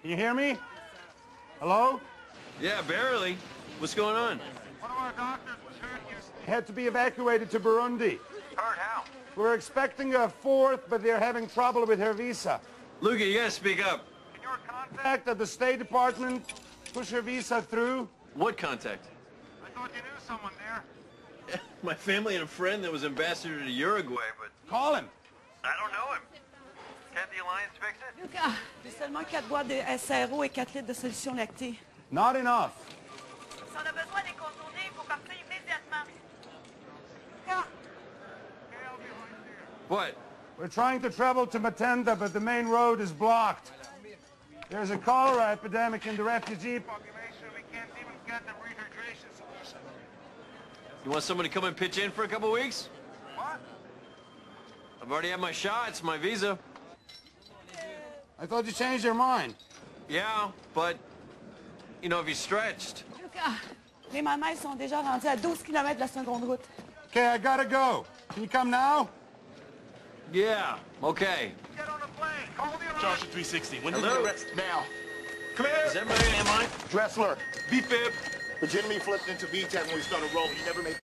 Can you hear me? Hello? Yeah, barely. What's going on? One of our doctors was hurt yesterday. Had to be evacuated to Burundi. Hurt how? We're expecting a fourth, but they're having trouble with her visa. Luca, you gotta speak up. Can your contact at the State Department push her visa through? What contact? I thought you knew someone there. My family and a friend that was ambassador to Uruguay, but... Call him. I don't know him. Can't the Alliance fix it? Lucas, j'ai seulement 4 boîtes de SRO et 4 litres de solution lactée. Not enough. Si on a besoin des contournés, il faut partir immédiatement. What? We're trying to travel to Matenda, but the main road is blocked. There's a cholera epidemic in the refugee population. We can't even get the rehydration solution. You want someone to come and pitch in for a couple weeks? What? I've already had my shots, my visa. I thought you changed your mind. Yeah, but, you know, if you stretched. Lucas, les mamans sont déjà rendus à 12 km de la seconde route. Okay, I gotta go. Can you come now? Yeah, okay. Get on the plane. Call the Alliance. Charge 360. When did Hello? you arrest? Now. Clear. Is everybody in line? Dressler. B-fib. Legitimately flipped into VTAC when we started rolling. You never made